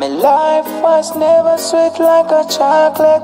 My life was never sweet like a chocolate.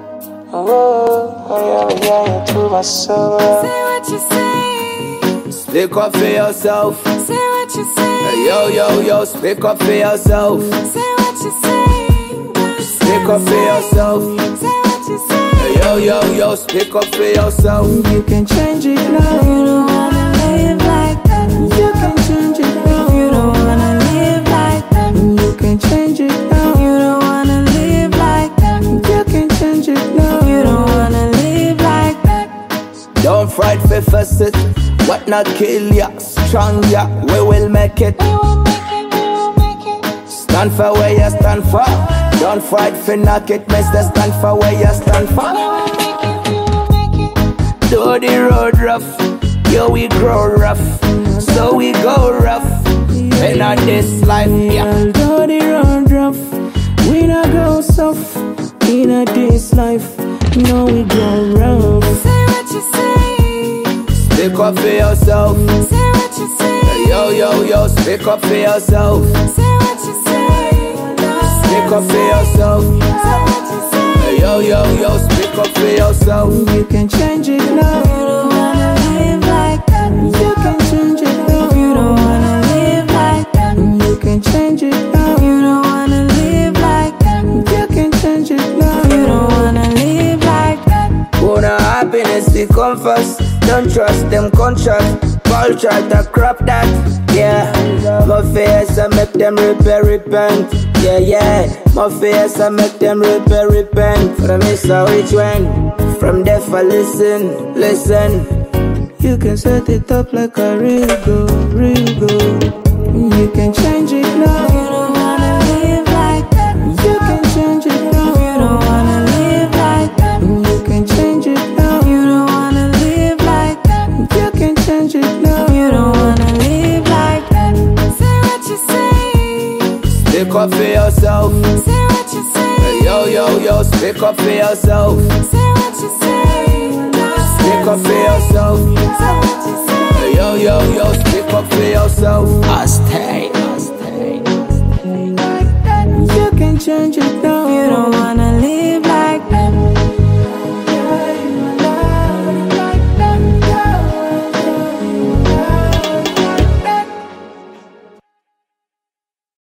Oh, yeah, to my soul. Say what you say. Speak up for yourself. Say what you say. Yo, speak up for yourself. Say what you say. Speak up for yourself. Say what you say. Yo, speak up for yourself. You can change it now. You don't wanna live like that. You can change it now. You don't wanna live like that. You can change it now. You don't wanna live like that. You can change it now. You don't wanna live like that. Don't fight for first it. What not kill ya, strong ya, we will make it. We will make it, we will make it. Stand for where you stand for. Don't fight for knock it, mister. Stand for where you stand for. We will make it, we will make it. Though the road rough, yo, we grow rough, so we go rough. In our this life, yeah. Although the road rough, we not go soft. In a this life, no, we go rough. Say what you say. Speak up for yourself. Say what you say. Yo, speak up for yourself. Say what you say. Speak up for yourself. Say what you say. Yo, speak up for yourself. You can change it now. You don't wanna live like that. You can change it now. You don't wanna live like that. You can change it now. You don't wanna live like that. You can change it now. You don't wanna live like that. Wanna happiness, they come first. Don't trust them contract. Culture to crop that. Yeah, my face I make them repent. Yeah, my face I make them repent. From this which one? From deaf I listen. You can set it up like a Rigo. You can change it now. You don't wanna live like that. You can change it now. You don't wanna live like that. You can change it now. You don't wanna live like that. You can change it now. You don't wanna live like that. Say what you say. Speak up for yourself. Say what you say. Yo, speak up for yourself. Say what you say. Speak up for yourself. Say what you say. Yo, speak up for yourself. I stay.